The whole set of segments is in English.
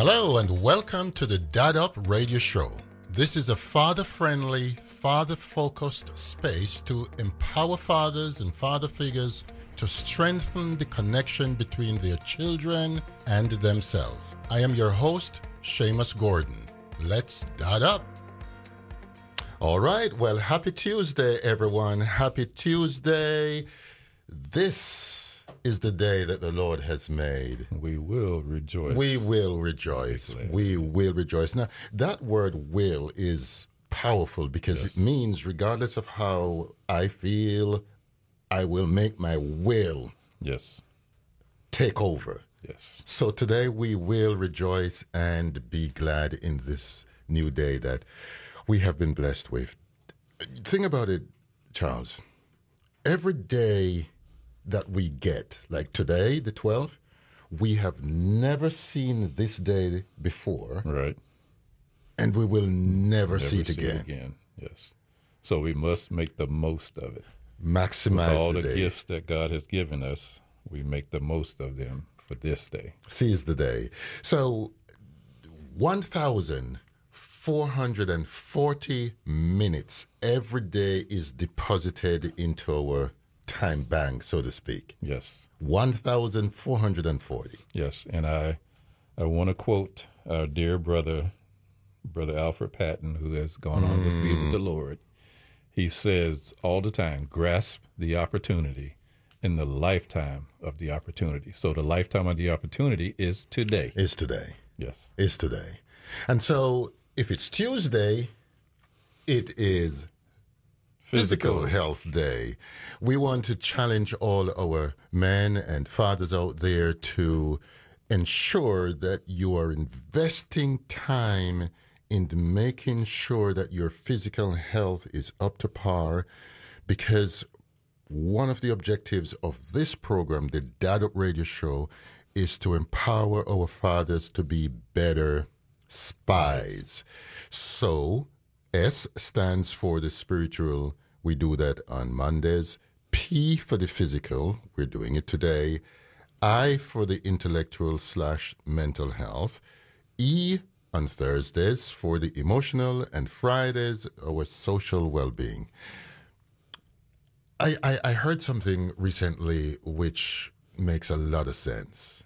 Hello and welcome to the Dad Up Radio Show. This is a father-friendly, father-focused space to empower fathers and father figures to strengthen the connection between their children and themselves. I am your host, Seamus Gordon. Let's Dad Up. All right, well, happy Tuesday, everyone. Happy Tuesday. This is the day that the Lord has made. We will rejoice. We will rejoice. We will rejoice. Now, that word will is powerful because it means regardless of how I feel, I will make my will take over. Yes. So today we will rejoice and be glad in this new day that we have been blessed with. Think about it, Charles. Every day that we get, like today, the 12th, we have never seen this day before. Right. And we will never see it again. Yes. So we must make the most of it. Maximize with all the the day. gifts that God has given us, we make the most of them for this day. Seize the day. So 1,440 minutes every day is deposited into our time bank, so to speak. Yes. 1,440. Yes. And I want to quote our dear brother Alfred Patton, who has gone on to be with the Lord. He says all the time, grasp the opportunity in the lifetime of the opportunity. So the lifetime of the opportunity is today. Is today. Yes. Is today. And so if it's Tuesday, it is Physical Health Day. We want to challenge all our men and fathers out there to ensure that you are investing time in making sure that your physical health is up to par, because one of the objectives of this program, the Dad Up Radio Show, is to empower our fathers to be better spies. So S stands for the spiritual. We do that on Mondays. P for the physical. We're doing it today. I for the intellectual/mental health. E on Thursdays for the emotional, and Fridays our social well-being. I heard something recently which makes a lot of sense.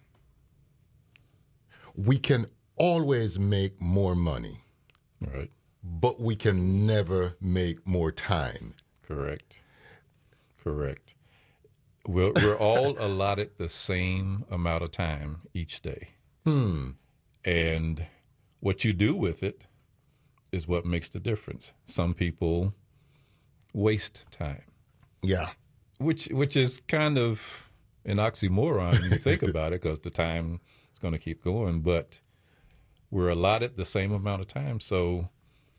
We can always make more money. Right. But we can never make more time. Correct. We're all allotted the same amount of time each day. And what you do with it is what makes the difference. Some people waste time. Yeah. Which is kind of an oxymoron when you think about it, because the time is going to keep going. But we're allotted the same amount of time, so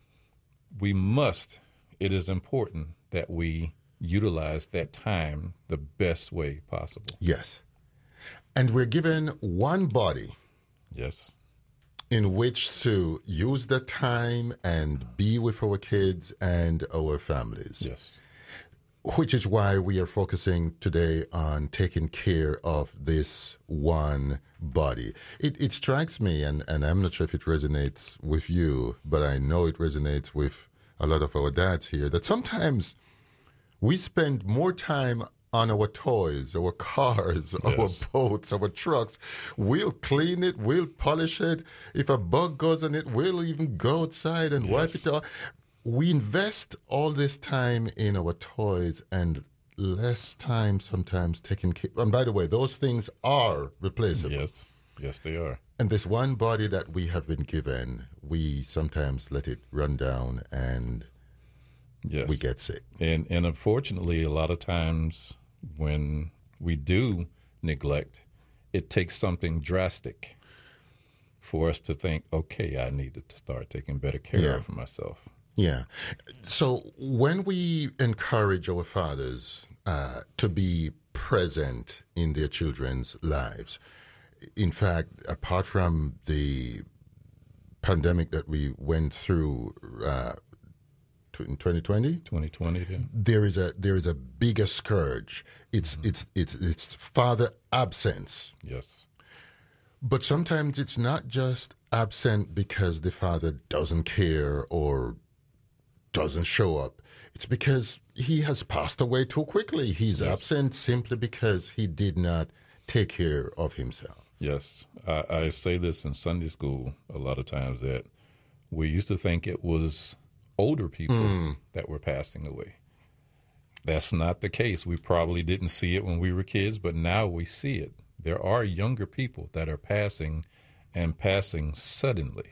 it is important that we utilize that time the best way possible. Yes. And we're given one body. Yes. In which to use the time and be with our kids and our families. Yes. Which is why we are focusing today on taking care of this one body. It strikes me, and I'm not sure if it resonates with you, but I know it resonates with a lot of our dads here, that sometimes we spend more time on our toys, our cars, our boats, our trucks. We'll clean it, we'll polish it. If a bug goes on it, we'll even go outside and wipe it off. We invest all this time in our toys and less time sometimes taking care. And by the way, those things are replaceable. Yes, they are. And this one body that we have been given, we sometimes let it run down and we get sick. And unfortunately, a lot of times when we do neglect, it takes something drastic for us to think, okay, I needed to start taking better care of myself. Yeah. So when we encourage our fathers to be present in their children's lives, in fact, apart from the pandemic that we went through in 2020? 2020, yeah. There is a bigger scourge. It's father absence. Yes. But sometimes it's not just absent because the father doesn't care or doesn't show up. It's because he has passed away too quickly. He's absent simply because he did not take care of himself. Yes. I say this in Sunday school a lot of times, that we used to think it was older people that were passing away. That's not the case. We probably didn't see it when we were kids, but now we see it. There are younger people that are passing, and passing suddenly.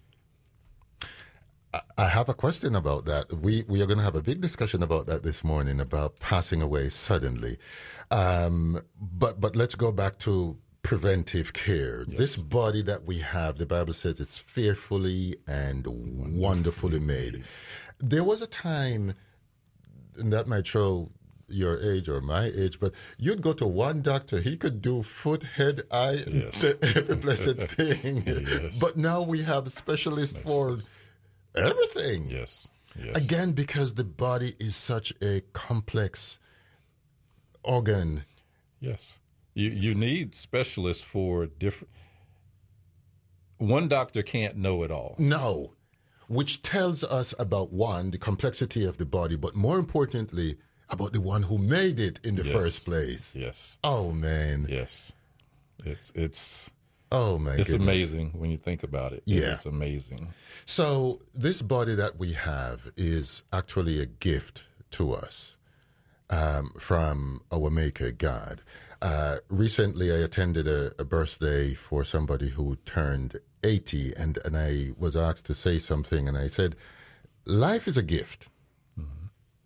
I have a question about that. We are going to have a big discussion about that this morning, about passing away suddenly. But let's go back to preventive care. Yes. This body that we have, the Bible says it's fearfully and wonderfully made. There was a time, and that might show your age or my age, but you'd go to one doctor, he could do foot, head, eye, every blessed thing. Yes. But now we have specialists for everything. Yes. Again, because the body is such a complex organ. Yes. You need specialists for different. One doctor can't know it all. No. Which tells us about, one, the complexity of the body, but more importantly, about the one who made it in the first place. Yes. Oh, man. Yes. It's oh, my goodness. It's amazing when you think about it. Yeah. It's amazing. So this body that we have is actually a gift to us from our Maker, God. Recently, I attended a birthday for somebody who turned 80, and I was asked to say something, and I said, life is a gift. Mm-hmm.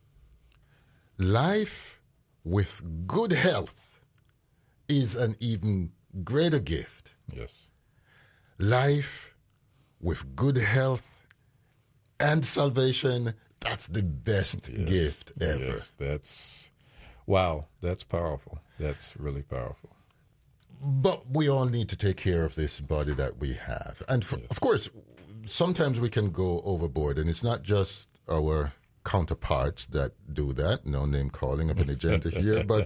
Life with good health is an even greater gift. Yes. Life with good health and salvation, that's the best gift ever. Yes, that's powerful. That's really powerful. But we all need to take care of this body that we have. And of course, sometimes we can go overboard, and it's not just our counterparts that do that. No name calling of an agenda here, but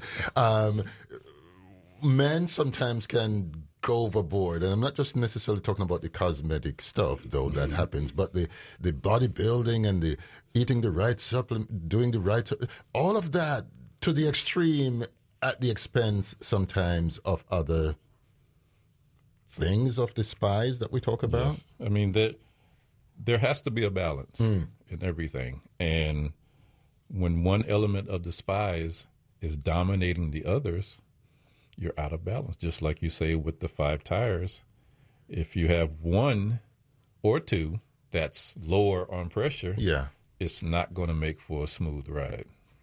men sometimes can go overboard. And I'm not just necessarily talking about the cosmetic stuff, though that happens, but the bodybuilding and the eating the right supplement, doing the right, all of that to the extreme, at the expense sometimes of other things, of the spies that we talk about. Yes. I mean, there has to be a balance in everything. And when one element of the spies is dominating the others, you're out of balance. Just like you say with the 5 tires, if you have one or two that's lower on pressure, it's not going to make for a smooth ride.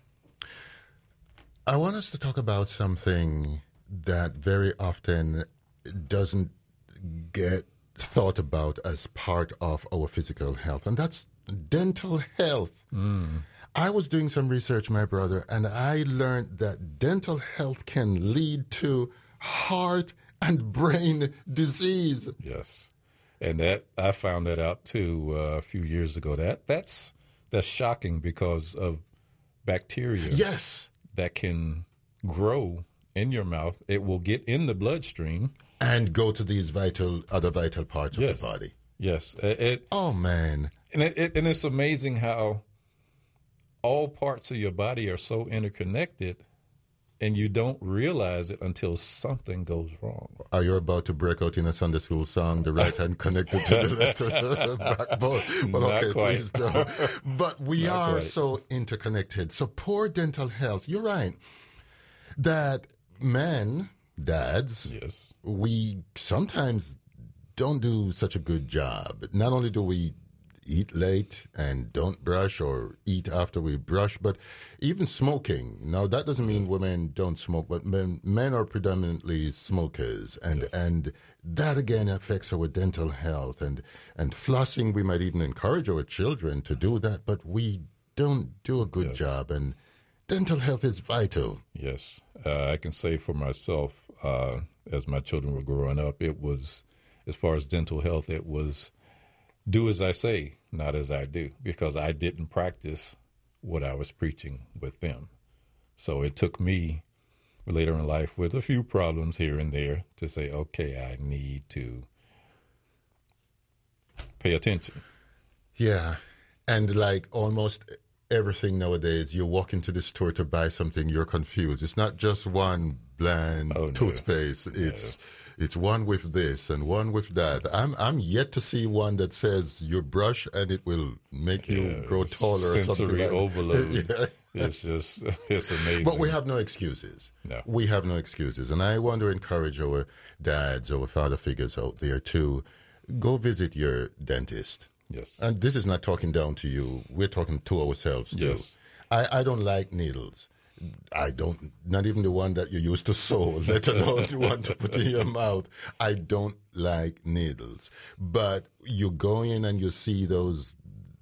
I want us to talk about something that very often doesn't get thought about as part of our physical health, and that's dental health. I was doing some research, my brother, and I learned that dental health can lead to heart and brain disease. Yes, and that I found that out too a few years ago. That's shocking because of bacteria. Yes. That can grow in your mouth. It will get in the bloodstream and go to these other vital parts of the body. Yes. Oh man! And it's amazing how all parts of your body are so interconnected, and you don't realize it until something goes wrong. Are you about to break out in a Sunday school song, the right hand connected to the left backbone? Well, Not okay, quite. please don't. But we Not are quite. so interconnected. So poor dental health, you're right, that men, dads, we sometimes don't do such a good job. Not only do we eat late and don't brush or eat after we brush, but even smoking. Now, that doesn't mean women don't smoke, but men are predominantly smokers, and that again affects our dental health. And flossing, we might even encourage our children to do that, but we don't do a good job, and dental health is vital. Yes. I can say for myself, as my children were growing up, it was, as far as dental health, it was do as I say, not as I do, because I didn't practice what I was preaching with them. So it took me later in life with a few problems here and there to say, okay, I need to pay attention. Yeah. And like almost everything nowadays, you walk into the store to buy something, you're confused. It's not just one bland toothpaste. It's one with this and one with that. I'm yet to see one that says you brush and it will make you grow taller or something like that. Sensory overload. It's amazing. But we have no excuses. No. We have no excuses. And I want to encourage our dads, our father figures out there to go visit your dentist. Yes. And this is not talking down to you. We're talking to ourselves too. Yes. I don't like needles. I don't, not even the one that you used to sew, let alone the one to put in your mouth. I don't like needles. But you go in and you see those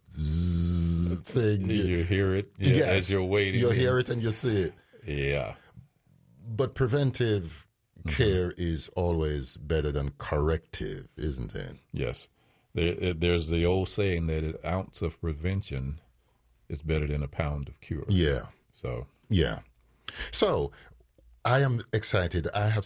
thing. You hear it as you're waiting. You hear it and you see it. Yeah. But preventive care is always better than corrective, isn't it? Yes. There's the old saying that an ounce of prevention is better than a pound of cure. Yeah. So. Yeah. So I am excited.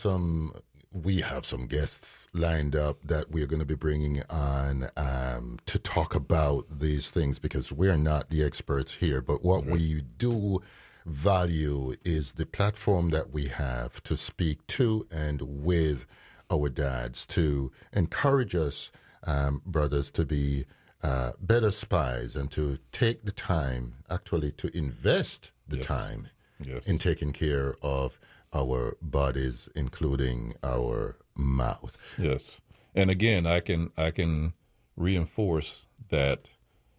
We have some guests lined up that we're going to be bringing on to talk about these things, because we're not the experts here. But what we do value is the platform that we have to speak to and with our dads, to encourage us, brothers, to be better spies and to take the time, actually to invest the time in taking care of our bodies, including our mouth. Yes. And again, I can reinforce that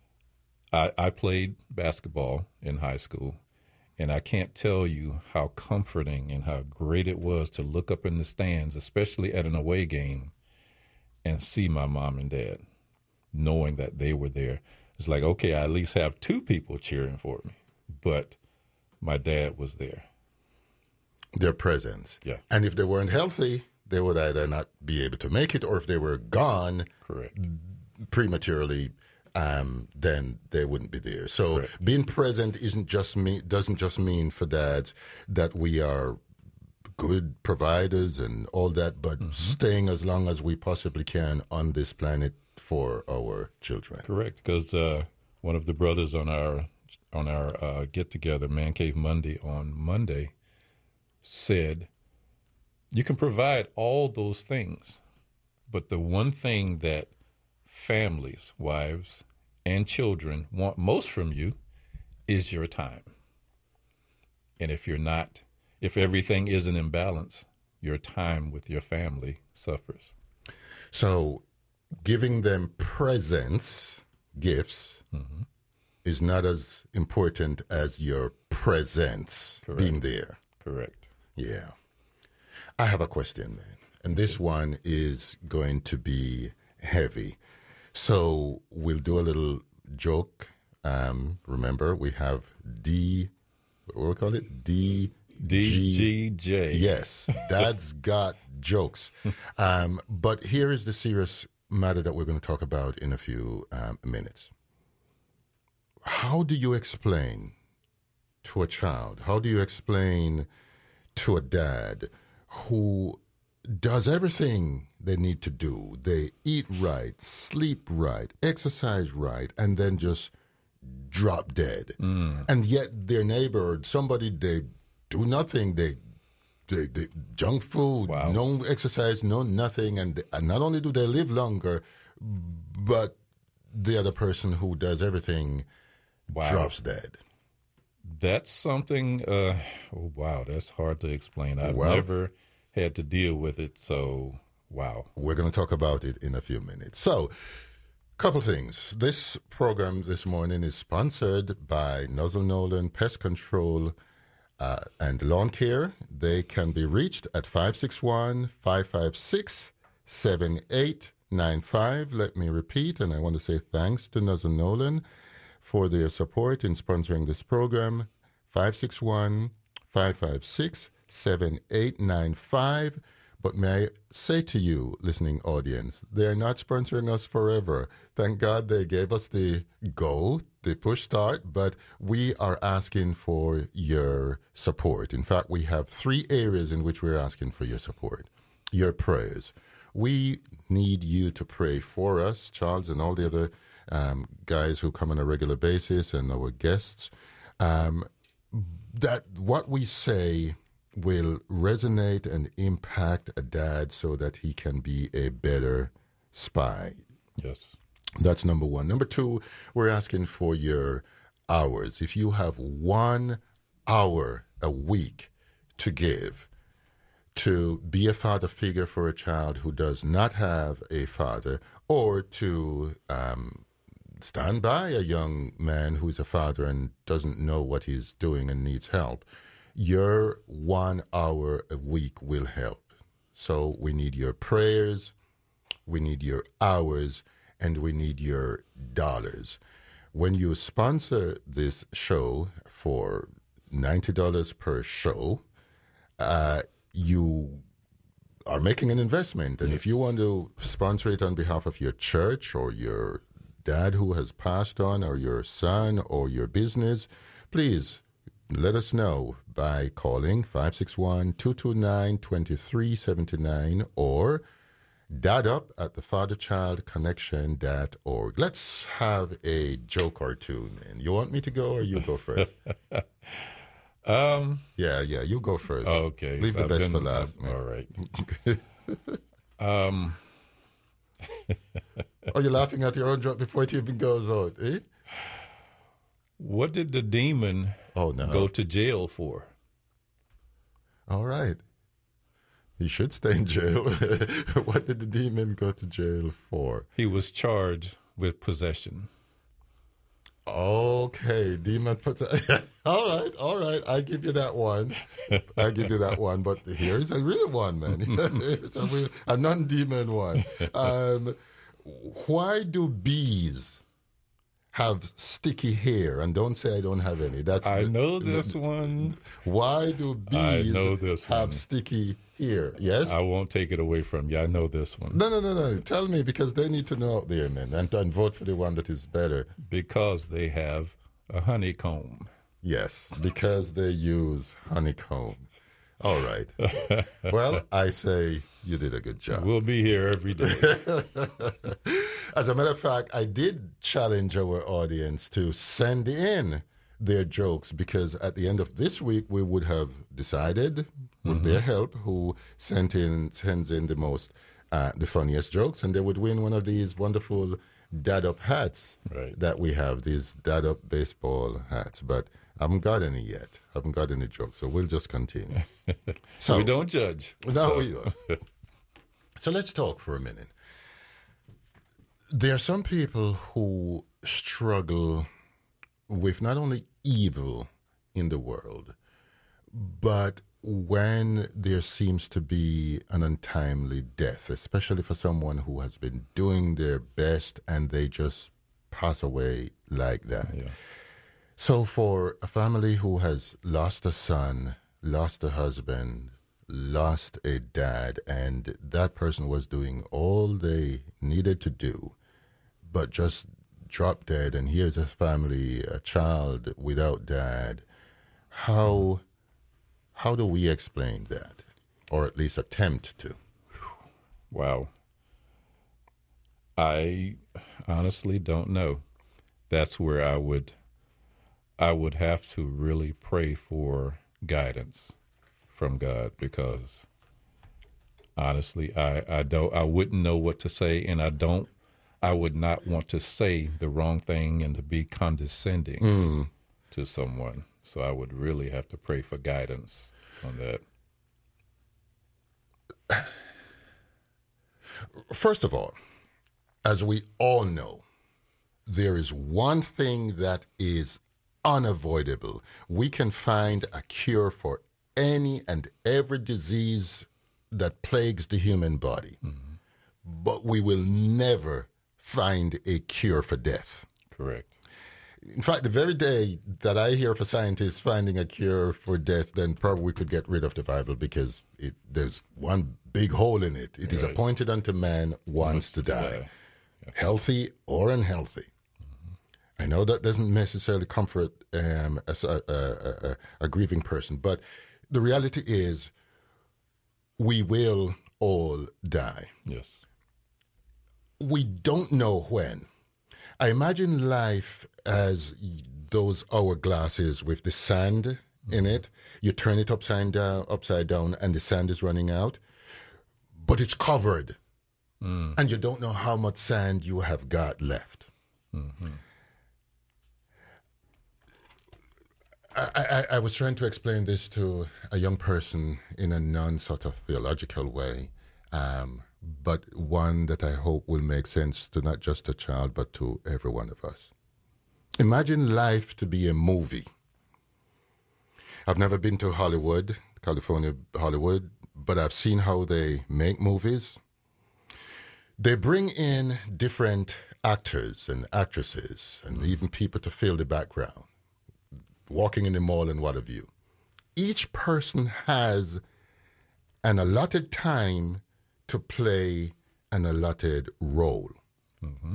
I played basketball in high school, and I can't tell you how comforting and how great it was to look up in the stands, especially at an away game, and see my mom and dad, knowing that they were there. It's like, okay, I at least have two people cheering for me, but my dad was there. Their presence. Yeah. And if they weren't healthy, they would either not be able to make it, or if they were gone prematurely, then they wouldn't be there. So being present doesn't just mean for dads that we are good providers and all that, but staying as long as we possibly can on this planet for our children. Correct, because one of the brothers on our get together, Man Cave Monday, on Monday, said, you can provide all those things, but the one thing that families, wives, and children want most from you is your time. And if everything isn't in balance, your time with your family suffers. So giving them presents, gifts, is not as important as your presence being there. Correct. Yeah. I have a question, man. And this one is going to be heavy. So we'll do a little joke. Remember, we have what do we call it? DGJ. Yes, Dad's got jokes. But here is the serious matter that we're going to talk about in a few minutes. How do you explain to a child, how do you explain to a dad who does everything they need to do? They eat right, sleep right, exercise right, and then just drop dead. And yet their neighbor, somebody, they do nothing. They junk food, no exercise, no nothing. And not only do they live longer, but the other person who does everything drops dead. That's something, that's hard to explain. I've never had to deal with it, so wow. We're going to talk about it in a few minutes. So, couple things. This program this morning is sponsored by Nuzzle Nolan Pest Control and Lawn Care. They can be reached at 561-556-7895. Let me repeat, and I want to say thanks to Nuzzle Nolan for their support in sponsoring this program. 561-556-7895. But may I say to you, listening audience, they're not sponsoring us forever. Thank God they gave us the go, the push start, but we are asking for your support. In fact, we have 3 areas in which we're asking for your support. Your prayers. We need you to pray for us, Charles, and all the other guys who come on a regular basis and our guests, that what we say will resonate and impact a dad so that he can be a better spy. Yes. That's number 1. Number 2, we're asking for your hours. If you have 1 hour a week to give to be a father figure for a child who does not have a father, or to stand by a young man who's a father and doesn't know what he's doing and needs help, your 1 hour a week will help. So we need your prayers, we need your hours, and we need your dollars. When you sponsor this show for $90 per show, you are making an investment. And if you want to sponsor it on behalf of your church or your dad who has passed on, or your son or your business, please let us know by calling 561-229-2379 or dadup@thefatherchildconnection.org. Let's have a joke or two, man. You want me to go or you go first? Yeah, you go first. Okay. Leave the best for last, man. All right. Oh, you're laughing at your own joke before it even goes out, eh? What did the demon go to jail for? All right. He should stay in jail. What did the demon go to jail for? He was charged with possession. Okay, demon all right. I give you that one. But here's a real one, man. Here's a non-demon one. Why do bees have sticky hair? And don't say I don't have any. I know this one. Why do bees have one. sticky hair? Yes? I won't take it away from you. I know this one. No. Tell me, because they need to know out there, man, and vote for the one that is better. Because they have a honeycomb. Yes, because they use honeycomb. All right. Well, I say you did a good job. We'll be here every day. As a matter of fact, I did challenge our audience to send in their jokes, because at the end of this week, we would have decided, with their help, who sends in the funniest jokes, and they would win one of these wonderful dad-up hats that we have, these dad-up baseball hats. But I haven't got any yet. I haven't got any jokes, so we'll just continue. So we don't judge. No, we don't. So let's talk for a minute. There are some people who struggle with not only evil in the world, but when there seems to be an untimely death, especially for someone who has been doing their best and they just pass away like that. Yeah. So for a family who has lost a son, lost a husband, lost a dad, and that person was doing all they needed to do, but just dropped dead, and here's a family, a child without dad, how do we explain that? Or at least attempt to? Wow. I honestly don't know. That's where I would have to really pray for guidance from God, because honestly, I wouldn't know what to say, and I would not want to say the wrong thing and to be condescending to someone. So I would really have to pray for guidance on that. First of all, as we all know, there is one thing that is unavoidable. We can find a cure for any and every disease that plagues the human body, but we will never find a cure for death. Correct. In fact, the very day that I hear of a scientist finding a cure for death, then probably we could get rid of the Bible because there's one big hole in it. It is appointed unto man once to die, healthy or unhealthy. I know that doesn't necessarily comfort a grieving person, but the reality is we will all die. Yes. We don't know when. I imagine life as those hourglasses with the sand in it. You turn it upside down, and the sand is running out, but it's covered, and you don't know how much sand you have got left. Mm-hmm. I was trying to explain this to a young person in a non-sort of theological way, but one that I hope will make sense to not just a child, but to every one of us. Imagine life to be a movie. I've never been to Hollywood, California, Hollywood, but I've seen how they make movies. They bring in different actors and actresses and even people to fill the background, walking in the mall and what have you. Each person has an allotted time to play an allotted role. Mm-hmm.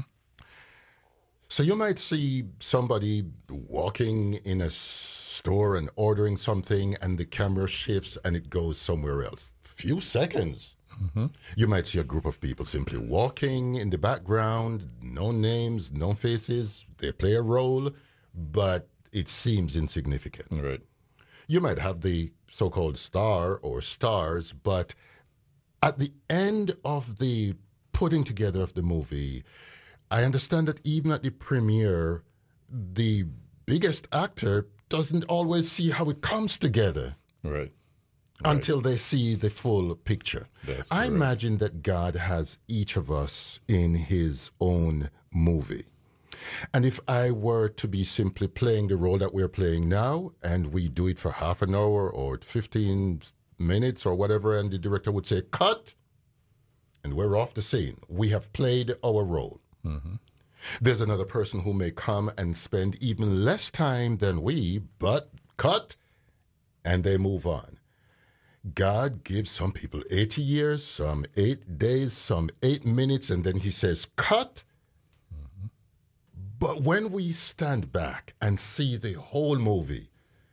So you might see somebody walking in a store and ordering something, and the camera shifts and it goes somewhere else. Few seconds. Mm-hmm. You might see a group of people simply walking in the background, no names, no faces. They play a role, but it seems insignificant. Right. You might have the so-called star or stars, but at the end of the putting together of the movie, I understand that even at the premiere, the biggest actor doesn't always see how it comes together. Right. Until they see the full picture. I imagine that God has each of us in his own movie. And if I were to be simply playing the role that we're playing now, and we do it for half an hour or 15 minutes or whatever, and the director would say, cut, and we're off the scene. We have played our role. Mm-hmm. There's another person who may come and spend even less time than we, but cut, and they move on. God gives some people 80 years, some 8 days, some 8 minutes, and then he says, cut. Mm-hmm. But when we stand back and see the whole movie,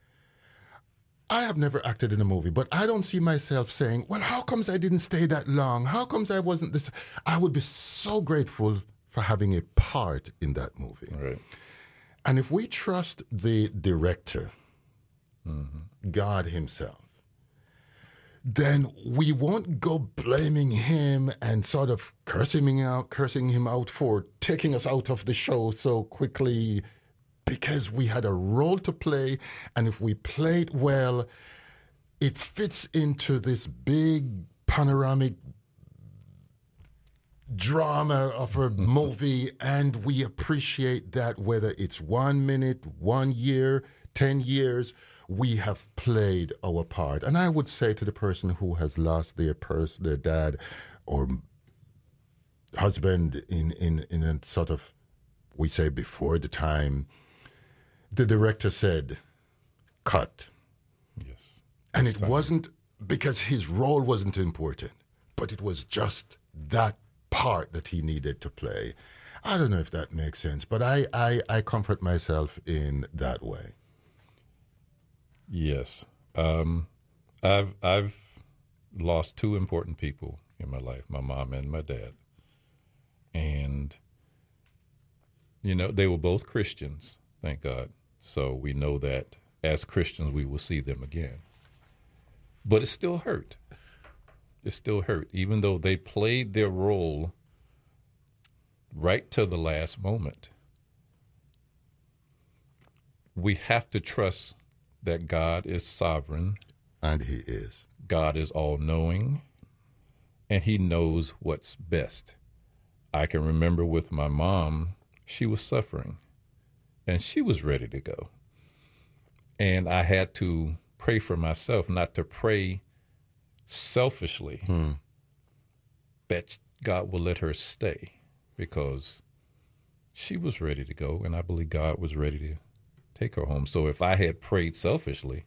I have never acted in a movie, but I don't see myself saying, well, how comes I didn't stay that long? How comes I wasn't this? I would be so grateful for having a part in that movie. Right. And if we trust the director, God himself, then we won't go blaming him and sort of cursing him out for taking us out of the show so quickly, because we had a role to play, and if we played well, it fits into this big panoramic drama of a movie, and we appreciate that whether it's 1 minute, 1 year, 10 years, we have played our part. And I would say to the person who has lost their dad or husband in a sort of, we say before the time, the director said, cut. Yes. And it wasn't because his role wasn't important, but it was just that part that he needed to play. I don't know if that makes sense, but I comfort myself in that way. Yes. I've lost two important people in my life, my mom and my dad. And, you know, they were both Christians, thank God. So we know that as Christians, we will see them again. But it still hurt. It still hurt, even though they played their role right to the last moment. We have to trust that God is sovereign. And he is. God is all-knowing, and he knows what's best. I can remember with my mom, she was suffering, and she was ready to go. And I had to pray for myself, not to pray selfishly that God will let her stay, because she was ready to go, and I believe God was ready to take her home. So if I had prayed selfishly,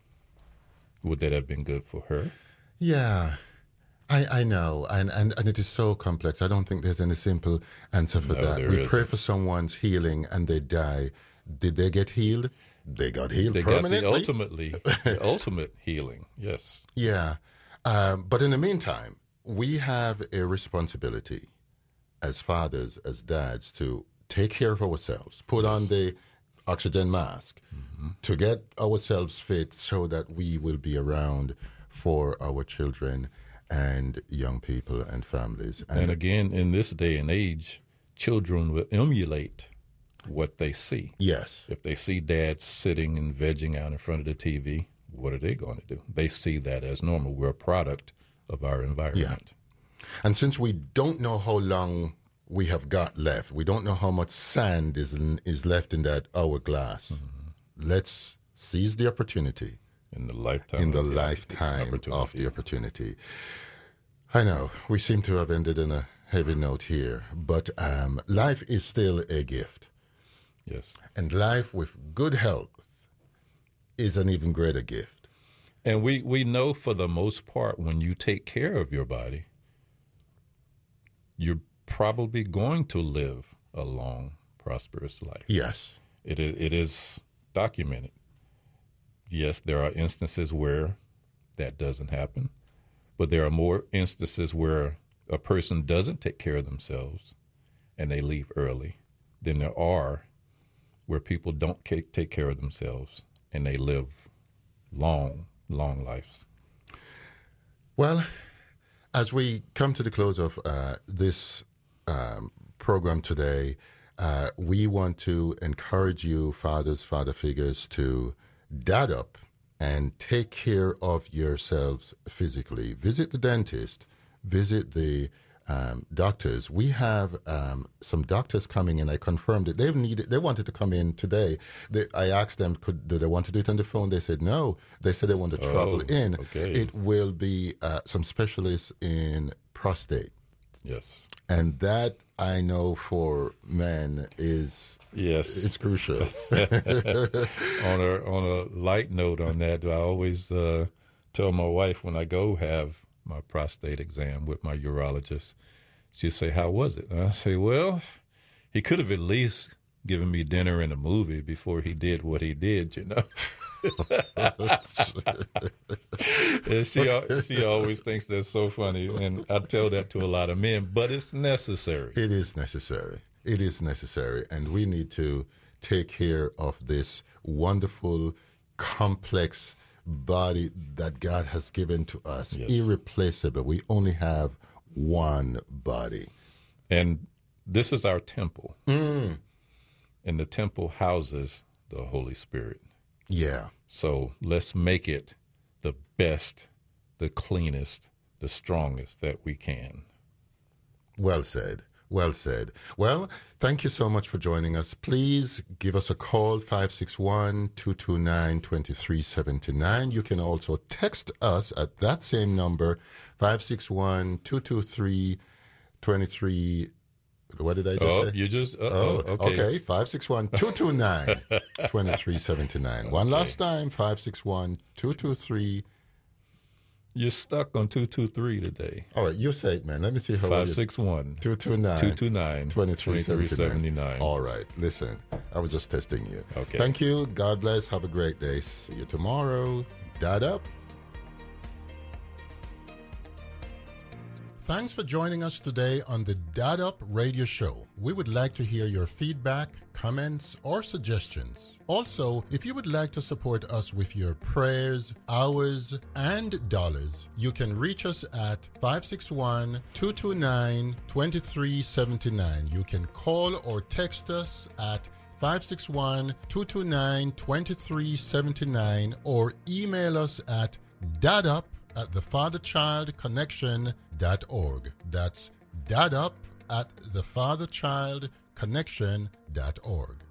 would that have been good for her? Yeah, I know, and it is so complex. I don't think there's any simple answer for that. We pray for someone's healing and they die. Did they get healed? They got healed permanently. Got the ultimate healing, yes. Yeah, but in the meantime, we have a responsibility as fathers, as dads, to take care of ourselves, put on the oxygen mask, to get ourselves fit so that we will be around for our children and young people and families. And again, in this day and age, children will emulate what they see. Yes. If they see dad sitting and vegging out in front of the TV, what are they going to do? They see that as normal. We're a product of our environment. Yeah. And since we don't know how long we have got left, we don't know how much sand is left in that hourglass, let's seize the opportunity. In the lifetime of the opportunity. I know we seem to have ended on a heavy note here, but life is still a gift. Yes. And life with good health is an even greater gift. And we know for the most part, when you take care of your body, you're probably going to live a long, prosperous life. Yes. It is documented. Yes, there are instances where that doesn't happen, but there are more instances where a person doesn't take care of themselves and they leave early than there are where people don't take care of themselves and they live long, long lives. Well, as we come to the close of this program today, we want to encourage you, fathers, father figures, to dad up and take care of yourselves physically. Visit the dentist, visit the doctors. We have some doctors coming in. I confirmed it. They wanted to come in today. I asked them, do they want to do it on the phone? They said no. They said they want to travel in. Okay. It will be some specialists in prostate. Yes. And that, I know for men, it's crucial. On a light note on that, I always tell my wife when I go have my prostate exam with my urologist, she'll say, "How was it?" And I say, "Well, he could have at least given me dinner and a movie before he did what he did, you know." And she always thinks that's so funny, and I tell that to a lot of men, but it's necessary. It is necessary. It is necessary, and we need to take care of this wonderful, complex body that God has given to us. Yes. Irreplaceable. We only have one body. And this is our temple. And the temple houses the Holy Spirit. Yeah. So let's make it the best, the cleanest, the strongest that we can. Well said. Well said. Well, thank you so much for joining us. Please give us a call, 561-229-2379. You can also text us at that same number, 561-223-23. What did I just say? You just, okay. 561-229-2379. One last time, 561-223. You're stuck on 223 today. All right, you say it, man. Let me see how 561-229-2379. All right, listen, I was just testing you. Okay. Thank you. God bless. Have a great day. See you tomorrow. Dad up. Thanks for joining us today on the Dad Up Radio Show. We would like to hear your feedback, comments, or suggestions. Also, if you would like to support us with your prayers, hours, and dollars, you can reach us at 561-229-2379. You can call or text us at 561-229-2379 or email us at dadup@thefatherchildconnection.org. That's dadup@thefatherchildconnection.org.